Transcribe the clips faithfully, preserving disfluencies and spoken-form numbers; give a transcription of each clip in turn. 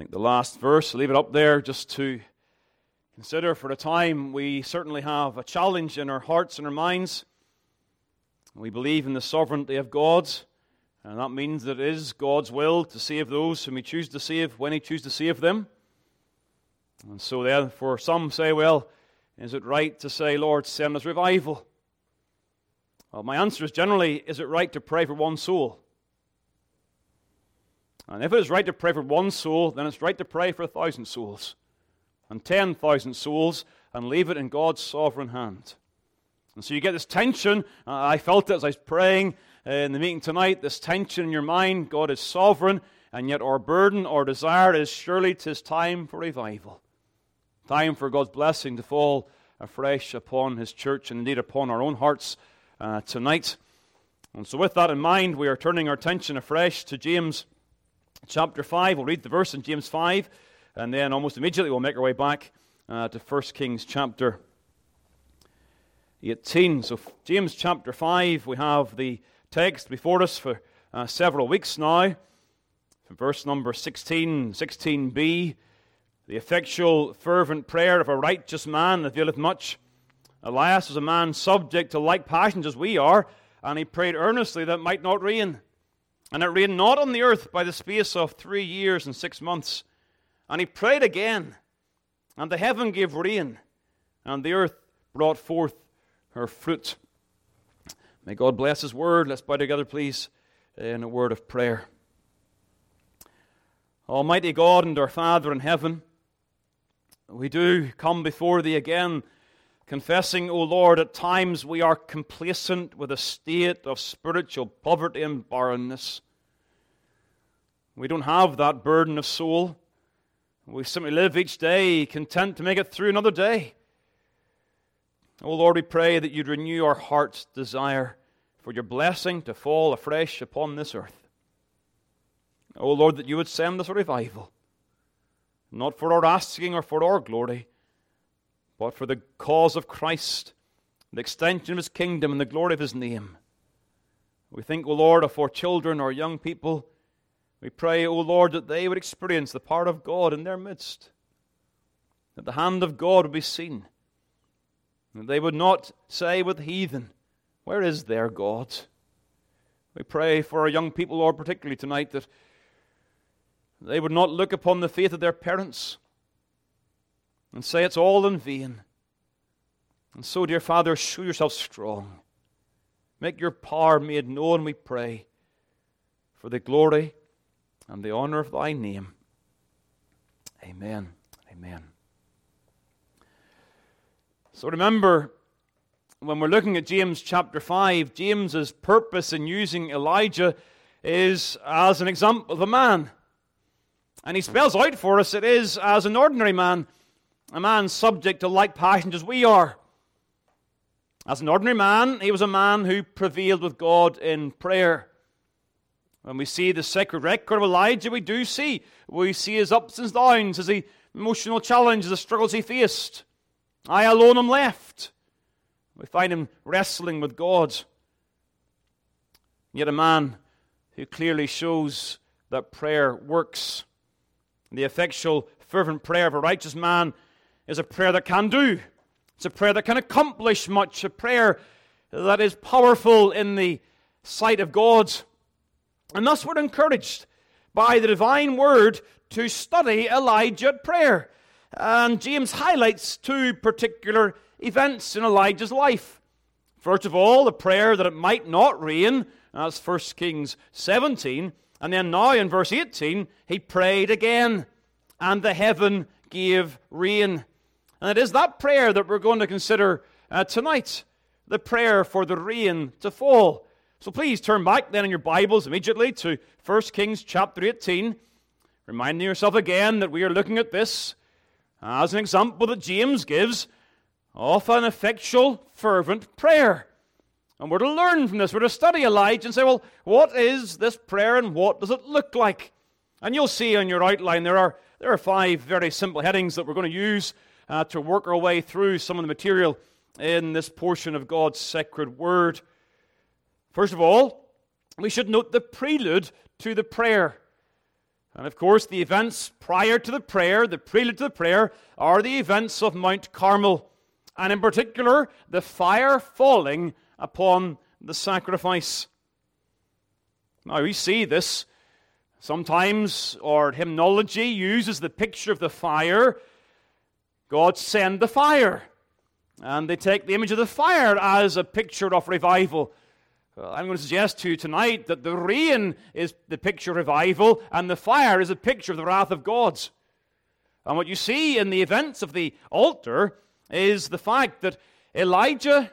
think the last verse, leave it up there just to consider for a time. We certainly have a challenge in our hearts and our minds. We believe in the sovereignty of God, and that means that it is God's will to save those whom He chooses to save when He chooses to save them. And so therefore some say, well, is it right to say, Lord, send us revival? Well, my answer is generally, is it right to pray for one soul? And if it is right to pray for one soul, then it's right to pray for a thousand souls, and ten thousand souls, and leave it in God's sovereign hand. And so you get this tension. Uh, I felt it as I was praying uh, in the meeting tonight, this tension in your mind. God is sovereign, and yet our burden, our desire is surely 'tis time for revival. Time for God's blessing to fall afresh upon His church, and indeed upon our own hearts uh, tonight. And so with that in mind, we are turning our attention afresh to James chapter five. We'll read the verse in James five, and then almost immediately we'll make our way back uh, to First Kings chapter eighteen. So James chapter five, we have the text before us for uh, several weeks now. Verse number sixteen, sixteen b, the effectual fervent prayer of a righteous man availeth much. Elias was a man subject to like passions as we are, and he prayed earnestly that it might not rain. And it rained not on the earth by the space of three years and six months. And he prayed again, and the heaven gave rain, and the earth brought forth her fruit. May God bless His word. Let's bow together, please, in a word of prayer. Almighty God and our Father in heaven, we do come before Thee again, confessing, O Lord, at times we are complacent with a state of spiritual poverty and barrenness. We don't have that burden of soul. We simply live each day content to make it through another day. O Lord, we pray that You'd renew our heart's desire for Your blessing to fall afresh upon this earth. O Lord, that You would send us a revival, not for our asking or for our glory, but for the cause of Christ, the extension of His kingdom and the glory of His name. We think, O Lord, of our children, our young people. We pray, O Lord, that they would experience the power of God in their midst, that the hand of God would be seen, that they would not say with the heathen, where is their God? We pray for our young people, Lord, particularly tonight, that they would not look upon the faith of their parents and say it's all in vain. And so, dear Father, show Yourself strong. Make Your power made known, we pray, for the glory and the honor of Thy name. Amen. Amen. So remember, when we're looking at James chapter five, James's purpose in using Elijah is as an example of a man. And he spells out for us it is as an ordinary man, a man subject to like passions as we are. As an ordinary man, he was a man who prevailed with God in prayer. When we see the sacred record of Elijah, we do see. We see his ups and downs, his emotional challenges, the struggles he faced. I alone am left. We find him wrestling with God. Yet a man who clearly shows that prayer works. The effectual, fervent prayer of a righteous man is a prayer that can do. It's a prayer that can accomplish much. A prayer that is powerful in the sight of God. And thus we're encouraged by the divine word to study Elijah prayer. And James highlights two particular events in Elijah's life. First of all, the prayer that it might not rain. That's First Kings seventeen. And then now in verse eighteen, he prayed again, and the heaven gave rain. And it is that prayer that we're going to consider uh, tonight, the prayer for the rain to fall. So please turn back then in your Bibles immediately to First Kings chapter eighteen, reminding yourself again that we are looking at this as an example that James gives of an effectual, fervent prayer. And we're to learn from this. We're to study Elijah and say, well, what is this prayer and what does it look like? And you'll see on your outline there are there are five very simple headings that we're going to use uh, to work our way through some of the material in this portion of God's sacred word. First of all, we should note the prelude to the prayer. And of course, the events prior to the prayer, the prelude to the prayer, are the events of Mount Carmel. And in particular, the fire falling upon the sacrifice. Now, we see this sometimes, or hymnology uses the picture of the fire. God send the fire. And they take the image of the fire as a picture of revival. Well, I'm going to suggest to you tonight that the rain is the picture of revival, and the fire is a picture of the wrath of God. And what you see in the events of the altar is the fact that Elijah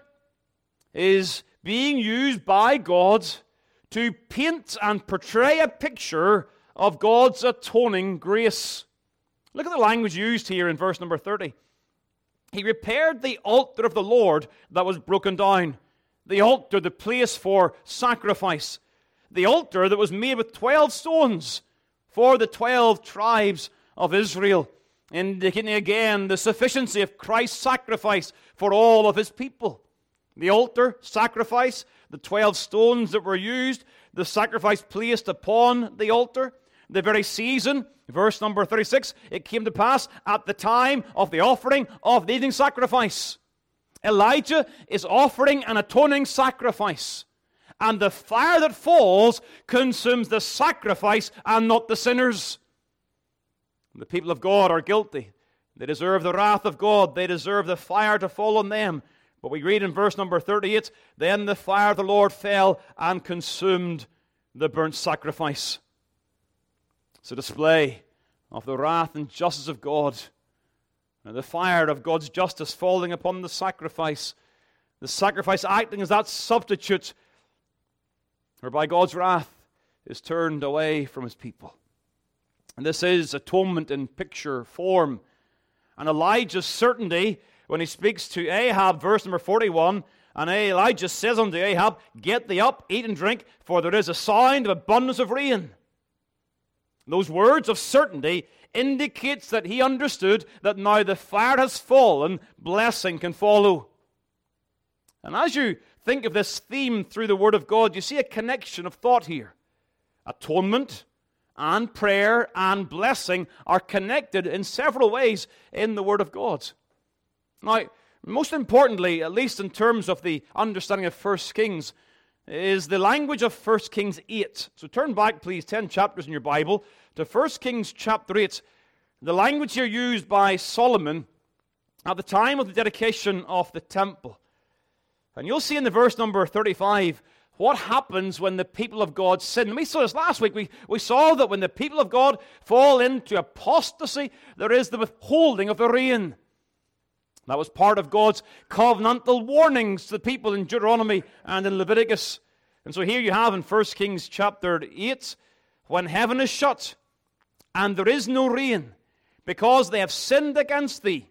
is being used by God to paint and portray a picture of God's atoning grace. Look at the language used here in verse number thirty. He repaired the altar of the Lord that was broken down. The altar, the place for sacrifice. The altar that was made with twelve stones for the twelve tribes of Israel, indicating again the sufficiency of Christ's sacrifice for all of his people. The altar, sacrifice, the twelve stones that were used, the sacrifice placed upon the altar, the very season, verse number thirty-six, it came to pass at the time of the offering of the evening sacrifice. Elijah is offering an atoning sacrifice, and the fire that falls consumes the sacrifice and not the sinners. The people of God are guilty. They deserve the wrath of God. They deserve the fire to fall on them. But we read in verse number thirty-eight, then the fire of the Lord fell and consumed the burnt sacrifice. It's a display of the wrath and justice of God, and the fire of God's justice falling upon the sacrifice. The sacrifice acting as that substitute whereby God's wrath is turned away from his people. And this is atonement in picture form. And Elijah's certainty when he speaks to Ahab, verse number forty-one, and Elijah says unto Ahab, get thee up, eat and drink, for there is a sound of abundance of rain. Those words of certainty indicates that he understood that now the fire has fallen, blessing can follow. And as you think of this theme through the Word of God, you see a connection of thought here. Atonement and prayer and blessing are connected in several ways in the Word of God. Now, most importantly, at least in terms of the understanding of First Kings, is the language of First Kings eight. So turn back, please, ten chapters in your Bible, to First Kings chapter eight. The language here used by Solomon at the time of the dedication of the temple. And you'll see in the verse number thirty-five what happens when the people of God sin. And we saw this last week. We, we saw that when the people of God fall into apostasy, there is the withholding of the rain. That was part of God's covenantal warnings to the people in Deuteronomy and in Leviticus. And so here you have in First Kings chapter eight, when heaven is shut and there is no rain, because they have sinned against thee,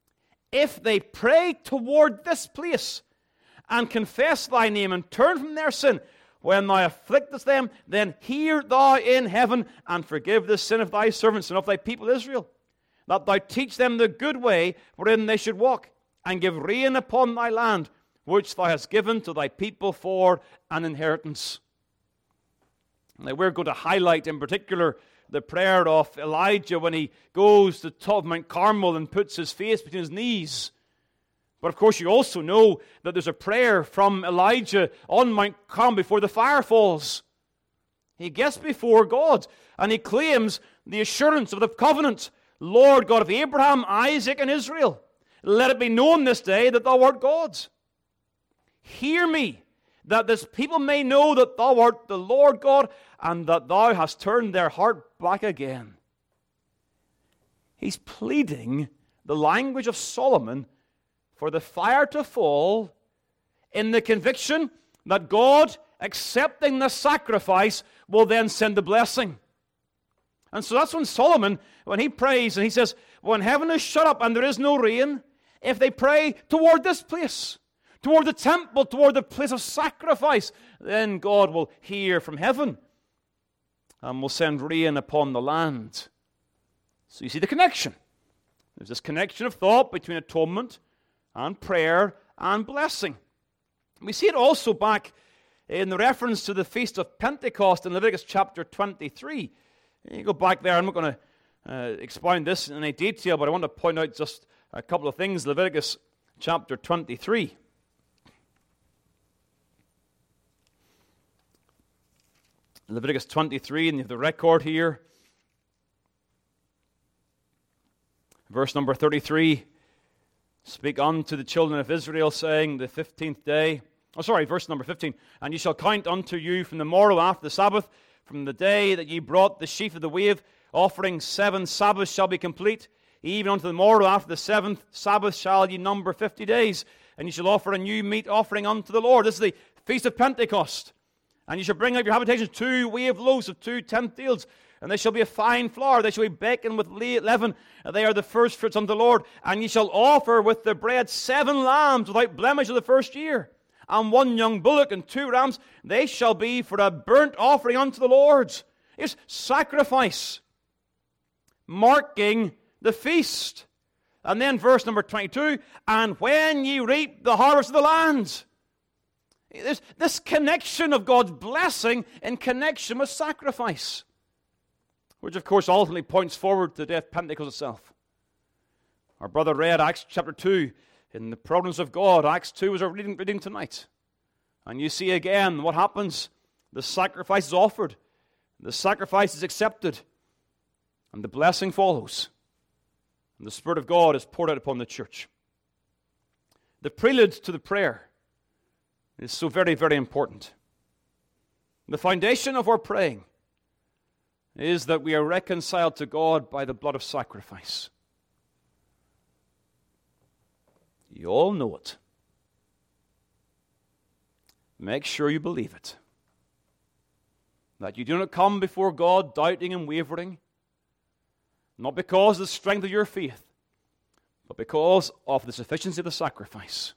if they pray toward this place and confess thy name and turn from their sin, when thou afflictest them, then hear thou in heaven and forgive the sin of thy servants and of thy people Israel, that thou teach them the good way wherein they should walk, and give rain upon thy land, which thou hast given to thy people for an inheritance. Now we're going to highlight in particular the prayer of Elijah when he goes to the top of Mount Carmel and puts his face between his knees. But of course you also know that there's a prayer from Elijah on Mount Carmel before the fire falls. He gets before God and he claims the assurance of the covenant. Lord God of Abraham, Isaac, and Israel, let it be known this day that thou art God. Hear me, that this people may know that thou art the Lord God, and that thou hast turned their heart back again. He's pleading the language of Solomon for the fire to fall in the conviction that God, accepting the sacrifice, will then send the blessing. And so that's when Solomon, when he prays and he says, when heaven is shut up and there is no rain, if they pray toward this place, toward the temple, toward the place of sacrifice, then God will hear from heaven and will send rain upon the land. So you see the connection. There's this connection of thought between atonement and prayer and blessing. We see it also back in the reference to the Feast of Pentecost in Leviticus chapter twenty-three. You go back there. I'm not going to uh, expound this in any detail, but I want to point out just a couple of things. Leviticus chapter twenty-three. Leviticus twenty-three, and you have the record here. Verse number thirty-three. Speak unto the children of Israel, saying, the fifteenth day. Oh, sorry, verse number fifteen. And ye shall count unto you from the morrow after the Sabbath, from the day that ye brought the sheaf of the wave, offering seven Sabbaths shall be complete. Even unto the morrow after the seventh Sabbath shall ye number fifty days. And ye shall offer a new meat offering unto the Lord. This is the Feast of Pentecost. And you shall bring out your habitations two wave loaves of two tenth deals, and they shall be a fine flour. They shall be baken with leaven. They are the first fruits unto the Lord. And ye shall offer with the bread seven lambs without blemish of the first year, and one young bullock and two rams. They shall be for a burnt offering unto the Lord. It's sacrifice, marking the feast. And then verse number twenty-two, and when ye reap the harvest of the land. There's this connection of God's blessing in connection with sacrifice, which of course ultimately points forward to the day of Pentecost itself. Our brother read Acts chapter two in the providence of God. Acts two is our reading, reading tonight. And you see again what happens. The sacrifice is offered. The sacrifice is accepted. And the blessing follows. And the Spirit of God is poured out upon the church. The prelude to the prayer is so very, very important. The foundation of our praying is that we are reconciled to God by the blood of sacrifice. You all know it. Make sure you believe it. That you do not come before God doubting and wavering, not because of the strength of your faith, but because of the sufficiency of the sacrifice.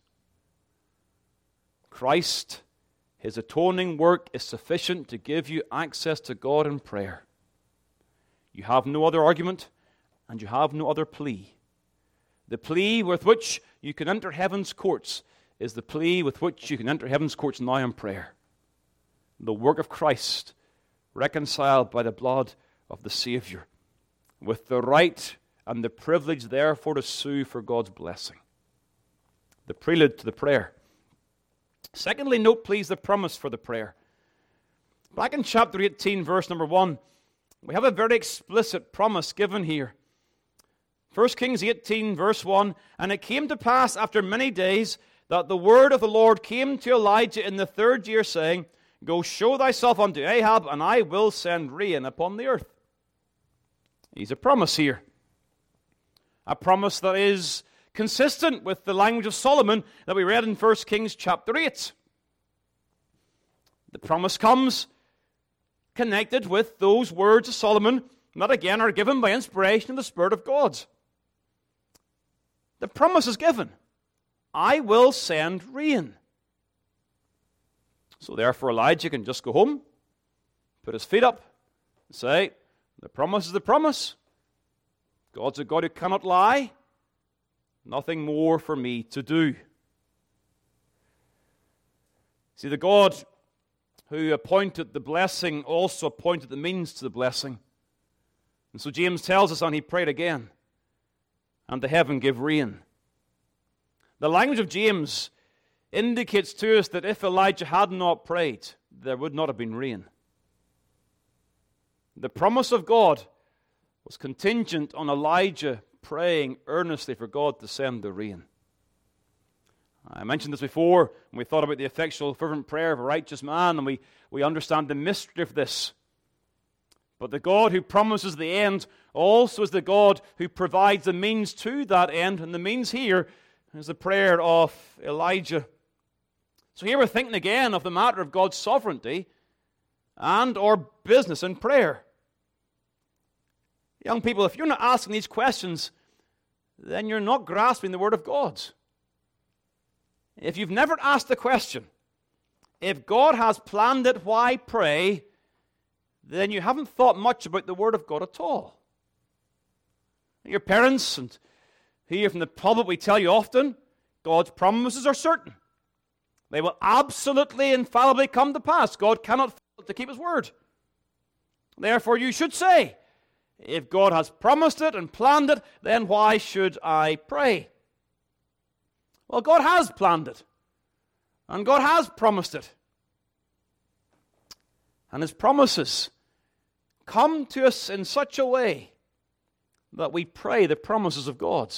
Christ, His atoning work is sufficient to give you access to God in prayer. You have no other argument, and you have no other plea. The plea with which you can enter heaven's courts is the plea with which you can enter heaven's courts now in prayer. The work of Christ, reconciled by the blood of the Savior, with the right and the privilege, therefore, to sue for God's blessing. The prelude to the prayer. Secondly, note, please, the promise for the prayer. Back in chapter eighteen, verse number one, we have a very explicit promise given here. First Kings eighteen, verse one, and it came to pass after many days that the word of the Lord came to Elijah in the third year, saying, Go show thyself unto Ahab, and I will send rain upon the earth. He's a promise here. A promise that is consistent with the language of Solomon that we read in First Kings chapter eight. The promise comes connected with those words of Solomon that again are given by inspiration of the Spirit of God. The promise is given. I will send rain. So therefore Elijah can just go home, put his feet up, and say, the promise is the promise. God's a God who cannot lie. Nothing more for me to do. See, the God who appointed the blessing also appointed the means to the blessing. And so James tells us, and he prayed again, and the heaven gave rain. The language of James indicates to us that if Elijah had not prayed, there would not have been rain. The promise of God was contingent on Elijah praying earnestly for God to send the rain. I mentioned this before when we thought about the effectual, fervent prayer of a righteous man, and we, we understand the mystery of this. But the God who promises the end also is the God who provides the means to that end, and the means here is the prayer of Elijah. So here we're thinking again of the matter of God's sovereignty and our business in prayer. Young people, if you're not asking these questions, then you're not grasping the Word of God. If you've never asked the question, if God has planned it, why pray? Then you haven't thought much about the Word of God at all. Your parents and here from the pulpit we tell you often, God's promises are certain. They will absolutely, infallibly come to pass. God cannot fail to keep His word. Therefore you should say, if God has promised it and planned it, then why should I pray? Well, God has planned it, and God has promised it. And His promises come to us in such a way that we pray the promises of God.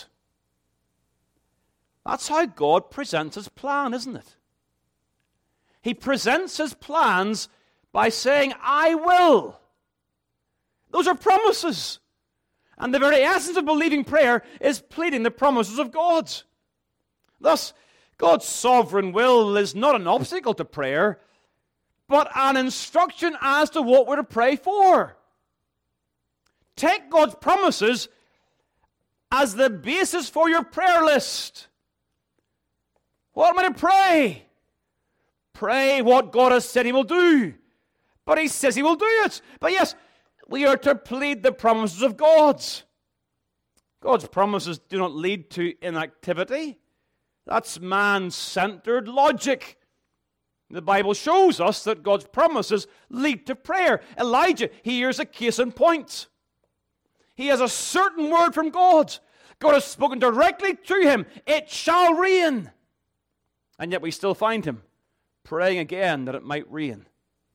That's how God presents His plan, isn't it? He presents His plans by saying, I will. Those are promises. And the very essence of believing prayer is pleading the promises of God. Thus, God's sovereign will is not an obstacle to prayer, but an instruction as to what we're to pray for. Take God's promises as the basis for your prayer list. What am I to pray? Pray what God has said He will do. But He says He will do it. But yes, we are to plead the promises of God. God's promises do not lead to inactivity. That's man-centered logic. The Bible shows us that God's promises lead to prayer. Elijah, here's a case in point. He has a certain word from God. God has spoken directly to him. It shall rain. And yet we still find him praying again that it might rain.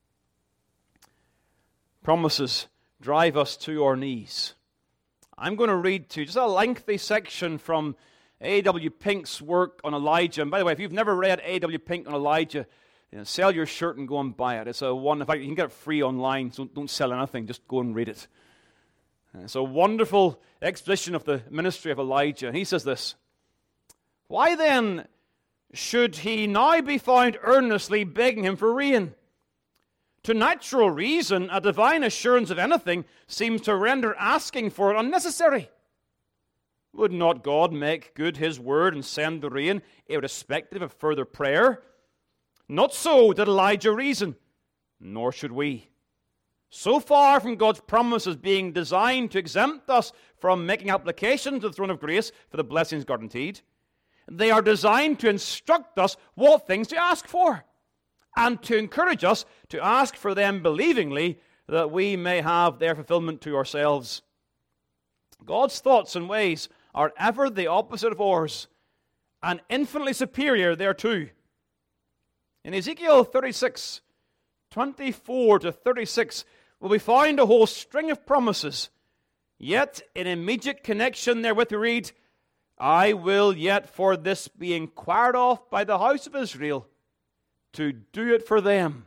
Promises drive us to our knees. I'm going to read to you just a lengthy section from A W Pink's work on Elijah. And by the way, if you've never read A W Pink on Elijah, you know, sell your shirt and go and buy it. It's a one. In fact, you can get it free online, so don't sell anything. Just go and read it. It's a wonderful exposition of the ministry of Elijah. And he says this: why then should he now be found earnestly begging him for rain? To natural reason, a divine assurance of anything seems to render asking for it unnecessary. Would not God make good His word and send the rain, irrespective of further prayer? Not so did Elijah reason, nor should we. So far from God's promises being designed to exempt us from making application to the throne of grace for the blessings guaranteed, they are designed to instruct us what things to ask for, and to encourage us to ask for them believingly, that we may have their fulfillment to ourselves. God's thoughts and ways are ever the opposite of ours, and infinitely superior thereto. In Ezekiel thirty-six, twenty-four to thirty-six, will we find a whole string of promises. Yet, in immediate connection therewith we read, I will yet for this be inquired of by the house of Israel, to do it for them.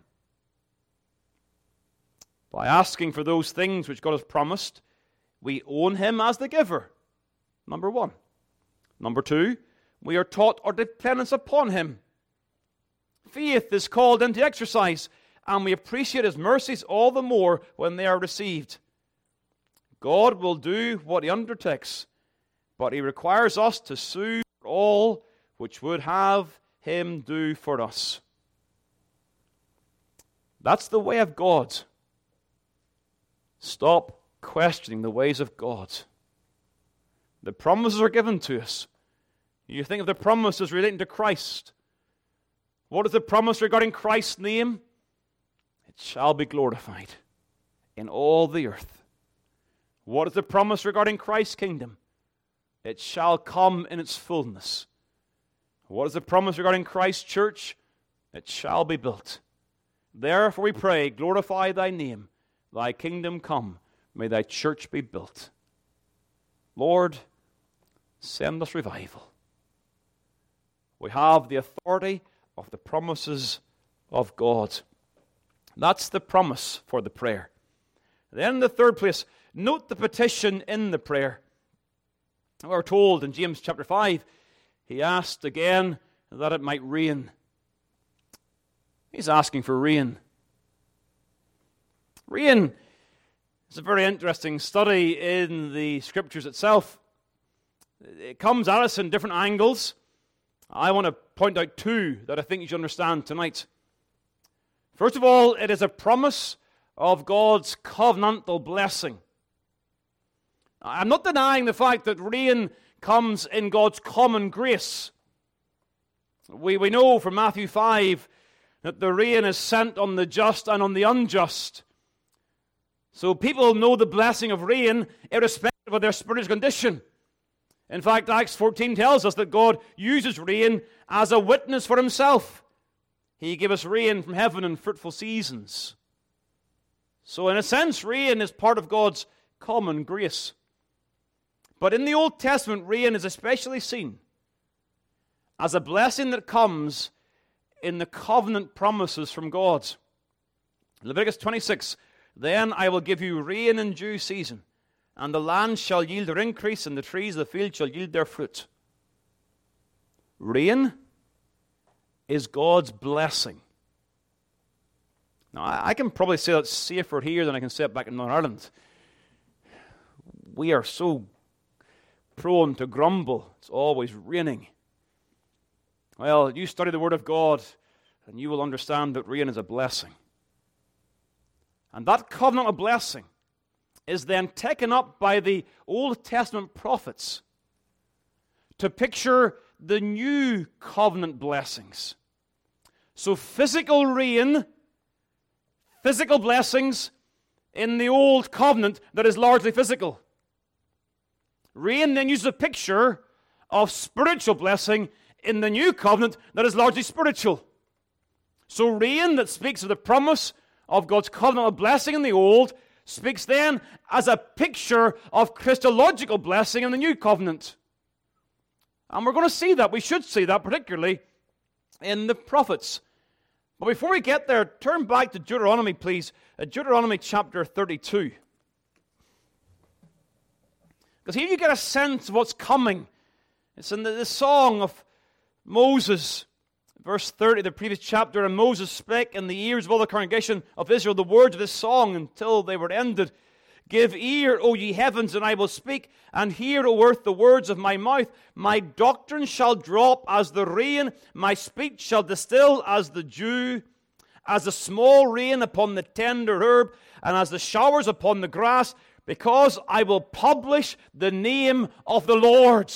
By asking for those things which God has promised, we own Him as the giver. Number one. Number two, we are taught our dependence upon Him. Faith is called into exercise, and we appreciate His mercies all the more when they are received. God will do what He undertakes, but He requires us to sue for all which would have Him do for us. That's the way of God. Stop questioning the ways of God. The promises are given to us. You think of the promises relating to Christ. What is the promise regarding Christ's name? It shall be glorified in all the earth. What is the promise regarding Christ's kingdom? It shall come in its fullness. What is the promise regarding Christ's church? It shall be built. Therefore we pray, glorify Thy name. Thy kingdom come. May Thy church be built. Lord, send us revival. We have the authority of the promises of God. That's the promise for the prayer. Then in the third place, note the petition in the prayer. We're told in James chapter five, he asked again that it might rain. He's asking for rain. Rain is a very interesting study in the Scriptures itself. It comes at us in different angles. I want to point out two that I think you should understand tonight. First of all, it is a promise of God's covenantal blessing. I'm not denying the fact that rain comes in God's common grace. We, we know from Matthew five that the rain is sent on the just and on the unjust. So people know the blessing of rain irrespective of their spiritual condition. In fact, Acts fourteen tells us that God uses rain as a witness for himself. He gave us rain from heaven in fruitful seasons. So in a sense, rain is part of God's common grace. But in the Old Testament, rain is especially seen as a blessing that comes in the covenant promises from God. Leviticus twenty-six, then I will give you rain in due season, and the land shall yield their increase, and the trees of the field shall yield their fruit. Rain is God's blessing. Now, I can probably say that safer here than I can say it back in Northern Ireland. We are so prone to grumble. It's always raining. Well, you study the Word of God, and you will understand that rain is a blessing. And that covenant of blessing is then taken up by the Old Testament prophets to picture the new covenant blessings. So physical rain, physical blessings in the Old Covenant that is largely physical. Rain then uses a picture of spiritual blessing in the New Covenant that is largely spiritual. So rain that speaks of the promise of God's covenant of blessing in the Old speaks then as a picture of Christological blessing in the New Covenant. And we're going to see that. We should see that particularly in the prophets. But before we get there, turn back to Deuteronomy, please. Uh, Deuteronomy chapter thirty-two. Because here you get a sense of what's coming. It's in the, the song of Moses, verse thirty, the previous chapter. And Moses spake in the ears of all the congregation of Israel the words of this song until they were ended. Give ear, O ye heavens, and I will speak, and hear, O earth, the words of my mouth. My doctrine shall drop as the rain, my speech shall distill as the dew, as the small rain upon the tender herb, and as the showers upon the grass, because I will publish the name of the Lord.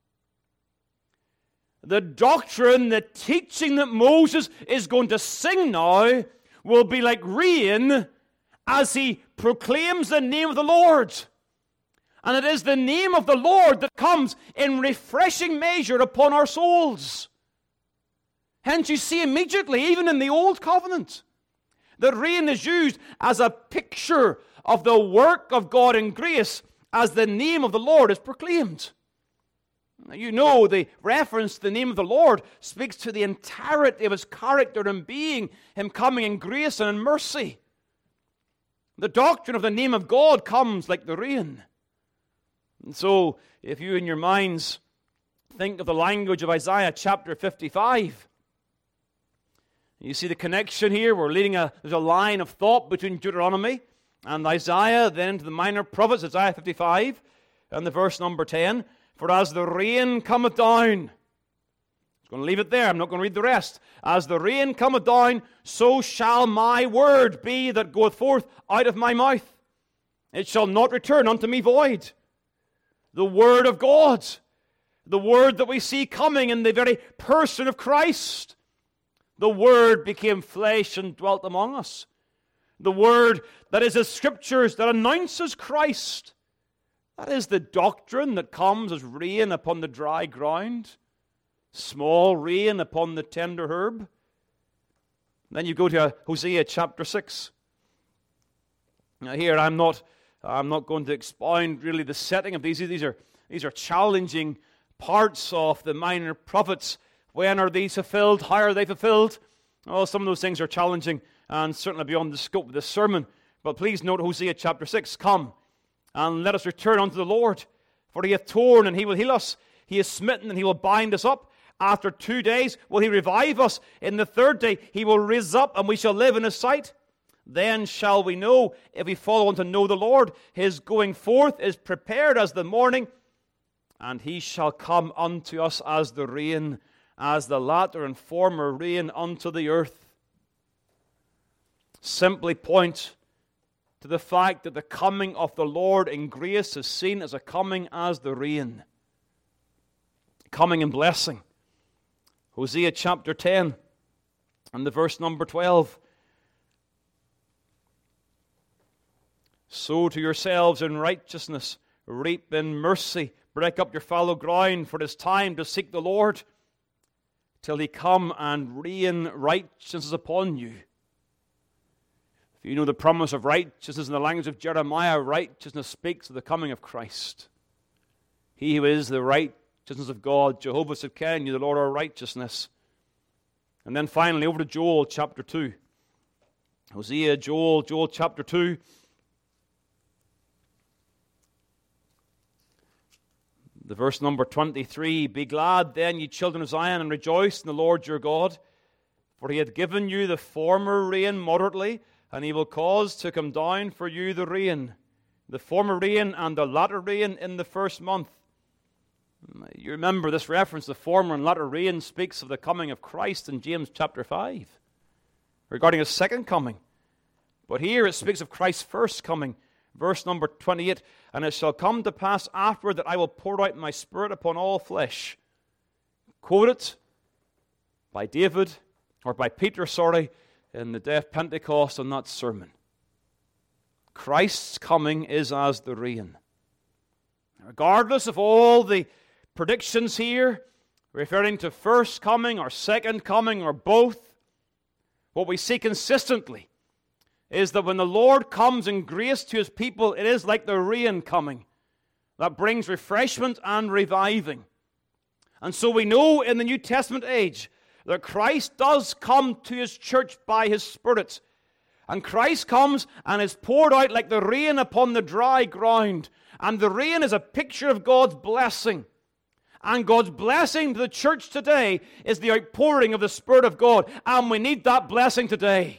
The doctrine, the teaching that Moses is going to sing now will be like rain as he proclaims the name of the Lord. And it is the name of the Lord that comes in refreshing measure upon our souls. Hence you see immediately, even in the Old Covenant, that rain is used as a picture of the work of God in grace as the name of the Lord is proclaimed. Now, you know the reference to the name of the Lord speaks to the entirety of his character and being, him coming in grace and in mercy. The doctrine of the name of God comes like the rain. And so, if you in your minds think of the language of Isaiah chapter fifty-five, you see the connection here. We're leading a, there's a line of thought between Deuteronomy and Isaiah, then into the minor prophets, Isaiah fifty-five, and the verse number ten. For as the rain cometh down, I'm going to leave it there. I'm not going to read the rest. As the rain cometh down, so shall my word be that goeth forth out of my mouth. It shall not return unto me void. The word of God, the word that we see coming in the very person of Christ. The word became flesh and dwelt among us. The word that is the scriptures that announces Christ. That is the doctrine that comes as rain upon the dry ground. Small rain upon the tender herb. Then you go to Hosea chapter six. Now here I'm not, I'm not going to expound really the setting of these. These are, these are challenging parts of the minor prophets. When are these fulfilled? How are they fulfilled? Oh, some of those things are challenging and certainly beyond the scope of this sermon. But please note Hosea chapter six. Come, and let us return unto the Lord. For he hath torn, and he will heal us. He is smitten, and he will bind us up. After two days will he revive us. In the third day he will raise us up, and we shall live in his sight. Then shall we know, if we follow on to know the Lord. His going forth is prepared as the morning, and he shall come unto us as the rain, as the latter and former rain unto the earth. Simply point to the fact that the coming of the Lord in grace is seen as a coming as the rain. Coming in blessing. Hosea chapter ten and the verse number twelve. Sow to yourselves in righteousness, reap in mercy, break up your fallow ground, for it is time to seek the Lord till he come and rain righteousness upon you. If you know the promise of righteousness in the language of Jeremiah, righteousness speaks of the coming of Christ. He who is the righteousness of God, Jehovah Tsidkenu, the Lord our righteousness. And then finally, over to Joel chapter two. Hosea, Joel, Joel chapter two. The verse number twenty-three, Be glad then, ye children of Zion, and rejoice in the Lord your God, for he hath given you the former rain moderately, and he will cause to come down for you the rain, the former rain and the latter rain in the first month. You remember this reference, the former and latter rain, speaks of the coming of Christ in James chapter five, regarding his second coming. But here it speaks of Christ's first coming. Verse number twenty-eight, And it shall come to pass afterward that I will pour out my Spirit upon all flesh. Quoted by David, or by Peter, sorry, in the day of Pentecost on that sermon. Christ's coming is as the rain. Regardless of all the predictions here, referring to first coming or second coming or both, what we see consistently is that when the Lord comes in grace to his people, it is like the rain coming that brings refreshment and reviving. And so we know in the New Testament age that Christ does come to his church by his Spirit. And Christ comes and is poured out like the rain upon the dry ground. And the rain is a picture of God's blessing. And God's blessing to the church today is the outpouring of the Spirit of God. And we need that blessing today.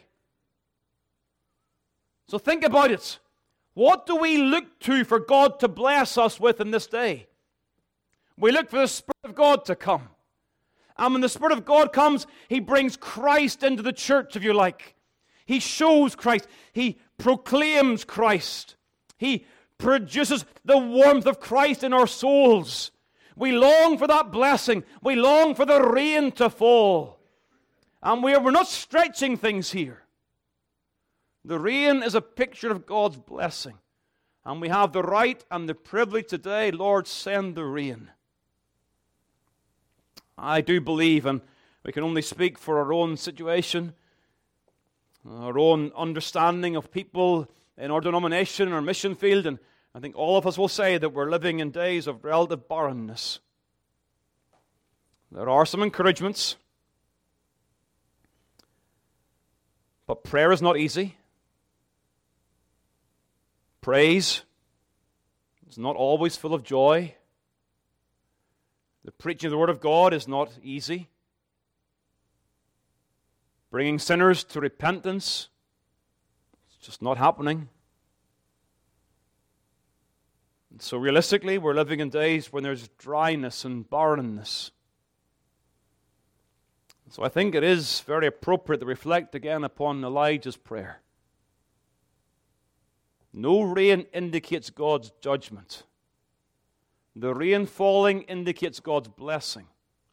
So think about it. What do we look to for God to bless us with in this day? We look for the Spirit of God to come. And when the Spirit of God comes, he brings Christ into the church, if you like. He shows Christ. He proclaims Christ. He produces the warmth of Christ in our souls. We long for that blessing. We long for the rain to fall. And we are, we're not stretching things here. The rain is a picture of God's blessing. And we have the right and the privilege today, Lord, send the rain. I do believe, and we can only speak for our own situation, our own understanding of people in our denomination, our mission field, and I think all of us will say that we're living in days of relative barrenness. There are some encouragements, but prayer is not easy. Praise is not always full of joy. The preaching of the Word of God is not easy. Bringing sinners to repentance, it's just not happening. And so realistically, we're living in days when there's dryness and barrenness. So I think it is very appropriate to reflect again upon Elijah's prayer. No rain indicates God's judgment. The rain falling indicates God's blessing.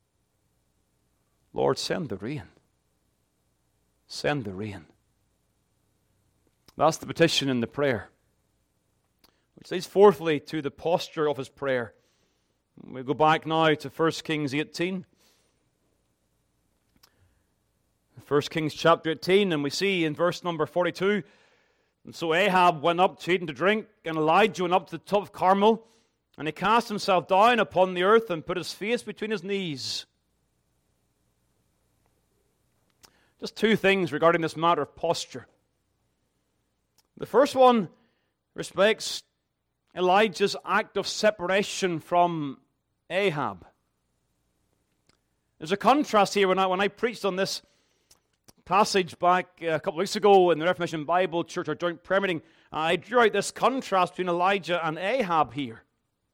Lord, send the rain. Send the rain. That's the petition in the prayer. Which leads fourthly to the posture of his prayer. We go back now to First Kings eighteen. First Kings chapter eighteen, and we see in verse number forty-two, And so Ahab went up to eat and to drink, and Elijah went up to the top of Carmel, and he cast himself down upon the earth and put his face between his knees. Just two things regarding this matter of posture. The first one respects Elijah's act of separation from Ahab. There's a contrast here. When I, when I preached on this passage back a couple of weeks ago in the Reformation Bible Church, our joint prayer meeting, I drew out this contrast between Elijah and Ahab here.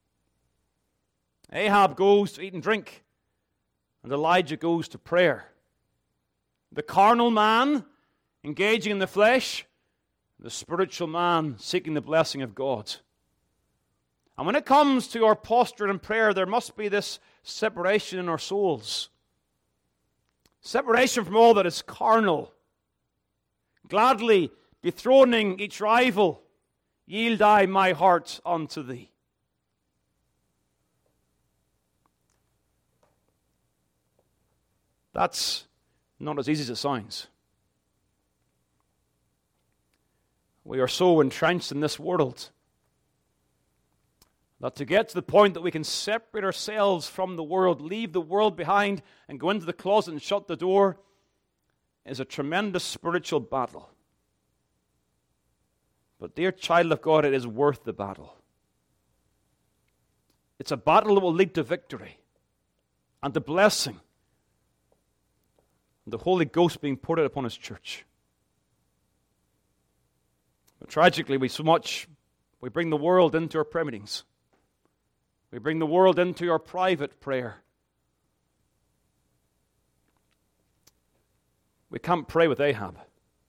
Ahab goes to eat and drink, and Elijah goes to prayer. The carnal man engaging in the flesh, the spiritual man seeking the blessing of God. And when it comes to our posture in prayer, there must be this separation in our souls. Separation from all that is carnal. Gladly dethroning each rival, yield I my heart unto thee. That's not as easy as it sounds. We are so entrenched in this world that to get to the point that we can separate ourselves from the world, leave the world behind, and go into the closet and shut the door is a tremendous spiritual battle. But dear child of God, it is worth the battle. It's a battle that will lead to victory and to blessing, and the Holy Ghost being poured out upon His church. But tragically, we so much, we bring the world into our prayer meetings. We bring the world into our private prayer. We can't pray with Ahab.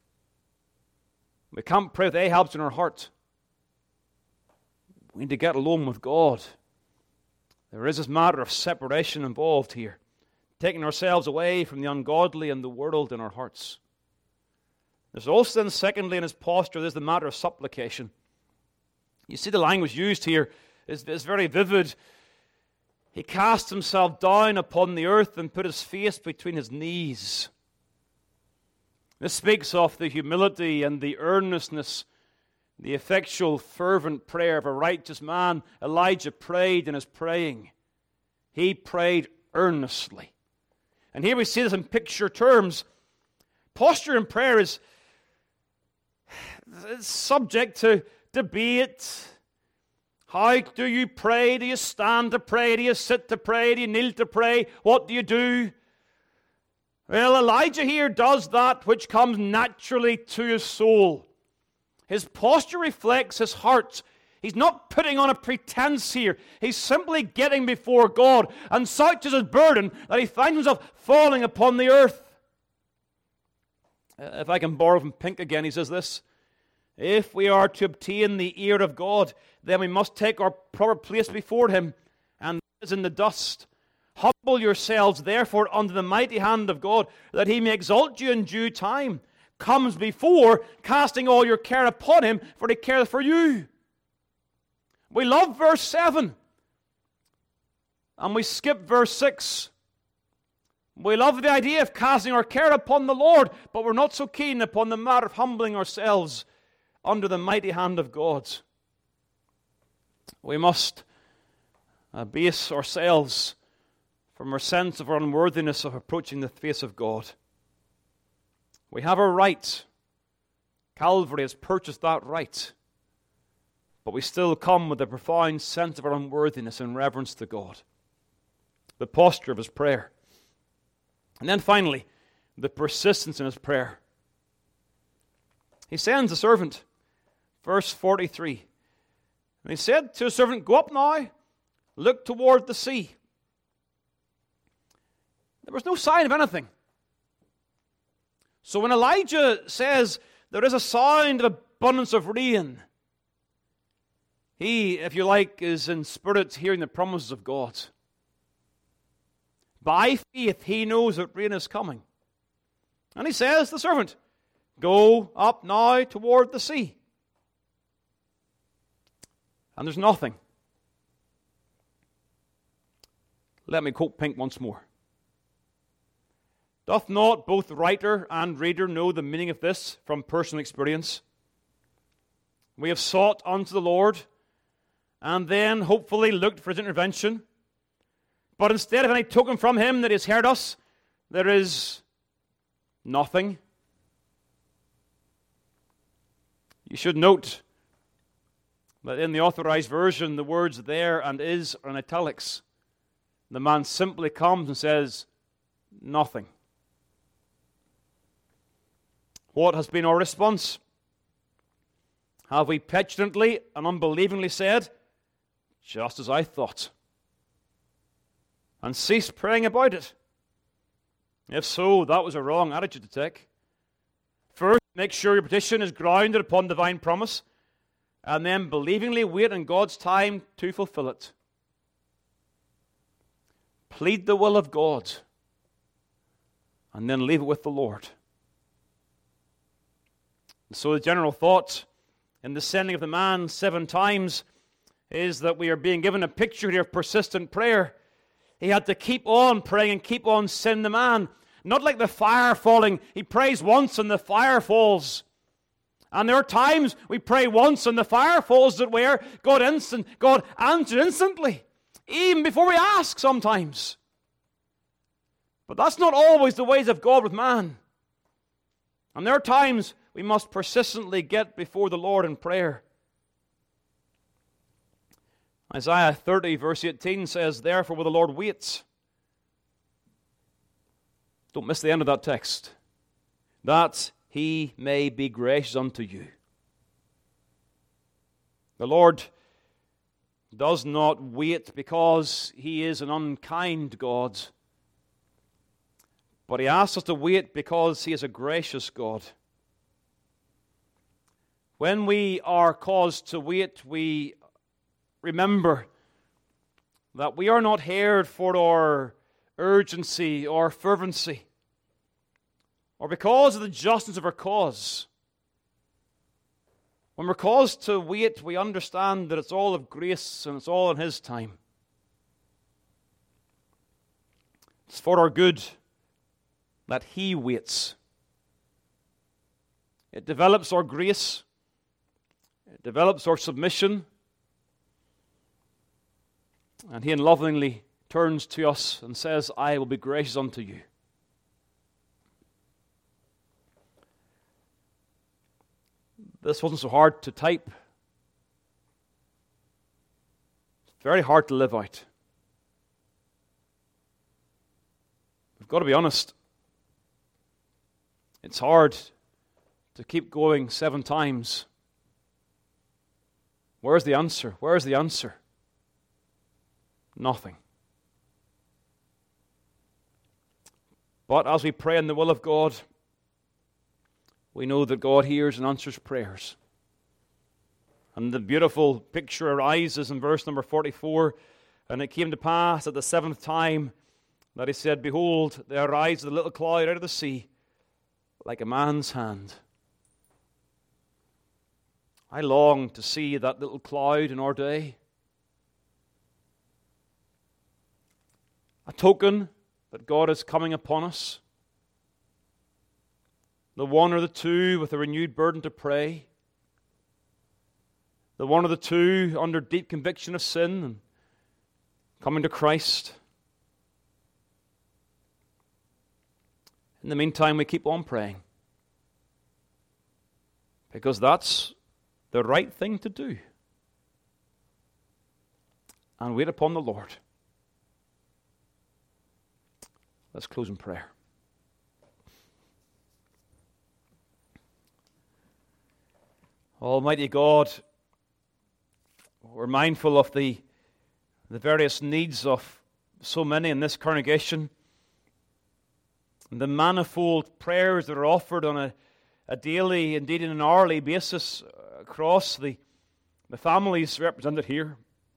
We can't pray with Ahab's in our heart. We need to get alone with God. There is this matter of separation involved here, taking ourselves away from the ungodly and the world in our hearts. There's also then, secondly, in his posture, there's the matter of supplication. You see the language used here is, is very vivid. He cast himself down upon the earth and put his face between his knees. This speaks of the humility and the earnestness, the effectual, fervent prayer of a righteous man. Elijah prayed in his praying. He prayed earnestly. And here we see this in picture terms. Posture in prayer is it's subject to debate. How do you pray? Do you stand to pray? Do you sit to pray? Do you kneel to pray? What do you do? Well, Elijah here does that which comes naturally to his soul. His posture reflects his heart. He's not putting on a pretense here. He's simply getting before God, and such is his burden that he finds himself falling upon the earth. If I can borrow from Pink again, he says this: if we are to obtain the ear of God, then we must take our proper place before Him, and that is in the dust. Humble yourselves, therefore, under the mighty hand of God, that He may exalt you in due time. Comes before casting all your care upon Him, for He careth for you. We love verse seven, and we skip verse six. We love the idea of casting our care upon the Lord, but we're not so keen upon the matter of humbling ourselves under the mighty hand of God. We must abase ourselves from our sense of our unworthiness of approaching the face of God. We have a right. Calvary has purchased that right. But we still come with a profound sense of our unworthiness in reverence to God. The posture of his prayer. And then finally, the persistence in his prayer. He sends the servant, verse forty-three. And he said to his servant, "Go up now, look toward the sea." There was no sign of anything. So when Elijah says there is a sound of abundance of rain, he, if you like, is in spirit hearing the promises of God. By faith, he knows that rain is coming. And he says to the servant, "Go up now toward the sea." And there's nothing. Let me quote Pink once more. Doth not both writer and reader know the meaning of this from personal experience? We have sought unto the Lord, and then hopefully looked for his intervention. But instead of any token from him that he has heard us, there is nothing. You should note that in the Authorized Version, the words "there" and "is" are in italics. The man simply comes and says, "Nothing." What has been our response? Have we petulantly and unbelievingly said, "Just as I thought," and ceased praying about it? If so, that was a wrong attitude to take. First, make sure your petition is grounded upon divine promise, and then believingly wait in God's time to fulfill it. Plead the will of God, and then leave it with the Lord. So the general thought in the sending of the man seven times is that we are being given a picture here of persistent prayer. He had to keep on praying and keep on sending the man. Not like the fire falling. He prays once and the fire falls. And there are times we pray once and the fire falls that where God instant, God answered instantly, even before we ask sometimes. But that's not always the ways of God with man. And there are times we must persistently get before the Lord in prayer. Isaiah thirty verse eighteen says, therefore will the Lord wait. Don't miss the end of that text. That he may be gracious unto you. The Lord does not wait because he is an unkind God, but he asks us to wait because he is a gracious God. When we are caused to wait, we remember that we are not heard for our urgency or fervency, or because of the justness of our cause. When we're caused to wait, we understand that it's all of grace and it's all in his time. It's for our good that he waits. It develops our grace. It develops our submission. And he lovingly turns to us and says, I will be gracious unto you. This wasn't so hard to type. It's very hard to live out. We've got to be honest. It's hard to keep going seven times. Where's the answer? Where's the answer? Nothing. But as we pray in the will of God, we know that God hears and answers prayers. And the beautiful picture arises in verse number forty-four. And it came to pass at the seventh time that he said, behold, there arises a little cloud out of the sea, like a man's hand. I long to see that little cloud in our day. A token that God is coming upon us. The one or the two with a renewed burden to pray. The one or the two under deep conviction of sin and coming to Christ. In the meantime, we keep on praying. Because that's the right thing to do. And wait upon the Lord. Let's close in prayer. Almighty God, we're mindful of the, the various needs of so many in this congregation, and the manifold prayers that are offered on a, a daily, indeed on an hourly basis across the, the families represented here.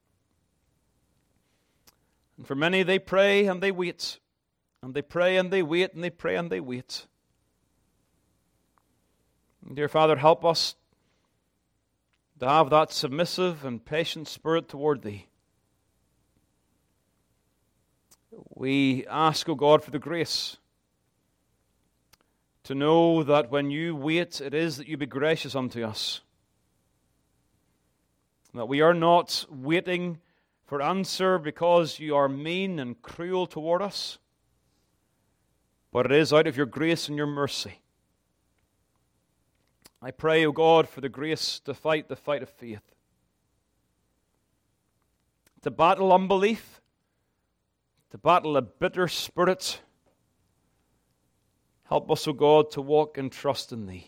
And for many, they pray and they wait, and they pray and they wait, and they pray and they wait. And dear Father, help us to have that submissive and patient spirit toward Thee. We ask, O God, for the grace to know that when You wait, it is that You be gracious unto us. That we are not waiting for answer because You are mean and cruel toward us, but it is out of Your grace and Your mercy. I pray, O God, for the grace to fight the fight of faith, to battle unbelief, to battle a bitter spirit. Help us, O God, to walk in trust in Thee.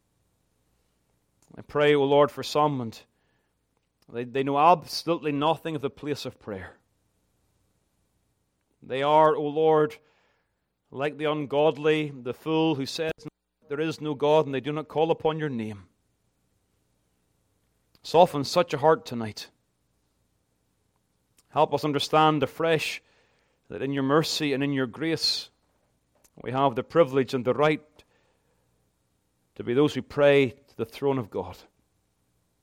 I pray, O Lord, for some, and they, they know absolutely nothing of the place of prayer. They are, O Lord, like the ungodly, the fool who says there is no God, and they do not call upon Your name. Soften such a heart tonight. Help us understand afresh that in Your mercy and in Your grace we have the privilege and the right to be those who pray to the throne of God.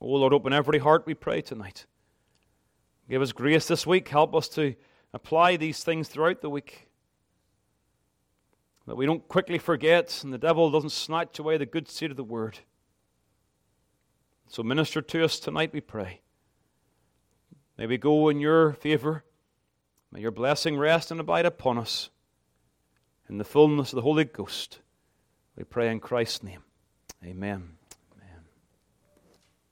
Oh Lord, open every heart, we pray tonight. Give us grace this week. Help us to apply these things throughout the week, that we don't quickly forget and the devil doesn't snatch away the good seed of the word. So minister to us tonight, we pray. May we go in your favor. May your blessing rest and abide upon us. In the fullness of the Holy Ghost, we pray in Christ's name. Amen.